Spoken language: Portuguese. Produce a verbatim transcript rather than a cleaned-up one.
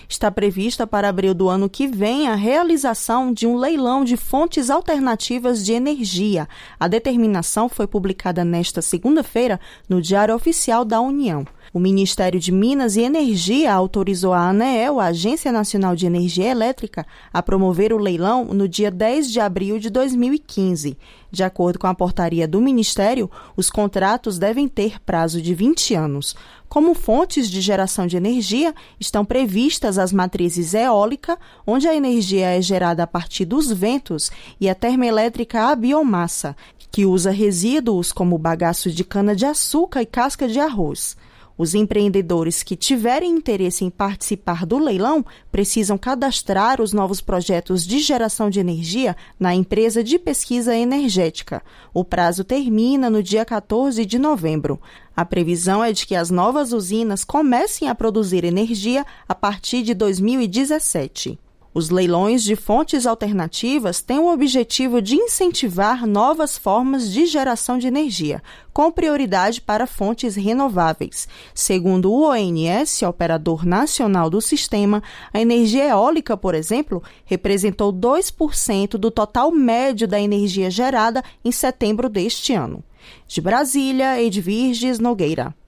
está prevista para abril do ano que vem a realização de um leilão de fontes alternativas de energia. A determinação foi publicada nesta segunda-feira no Diário Oficial da União. O Ministério de Minas e Energia autorizou a ANEEL, a Agência Nacional de Energia Elétrica, a promover o leilão no dia dez de abril de dois mil e quinze. De acordo com a portaria do Ministério, os contratos devem ter prazo de vinte anos. Como fontes de geração de energia, estão previstas as matrizes eólica, onde a energia é gerada a partir dos ventos, e a termoelétrica a biomassa, que usa resíduos como bagaços de cana-de-açúcar e casca de arroz. Os empreendedores que tiverem interesse em participar do leilão precisam cadastrar os novos projetos de geração de energia na empresa de pesquisa energética. O prazo termina no dia quatorze de novembro. A previsão é de que as novas usinas comecem a produzir energia a partir de dois mil e dezessete. Os leilões de fontes alternativas têm o objetivo de incentivar novas formas de geração de energia, com prioridade para fontes renováveis. Segundo o O N S, operador nacional do sistema, a energia eólica, por exemplo, representou dois por cento do total médio da energia gerada em setembro deste ano. De Brasília, Edvirges Nogueira.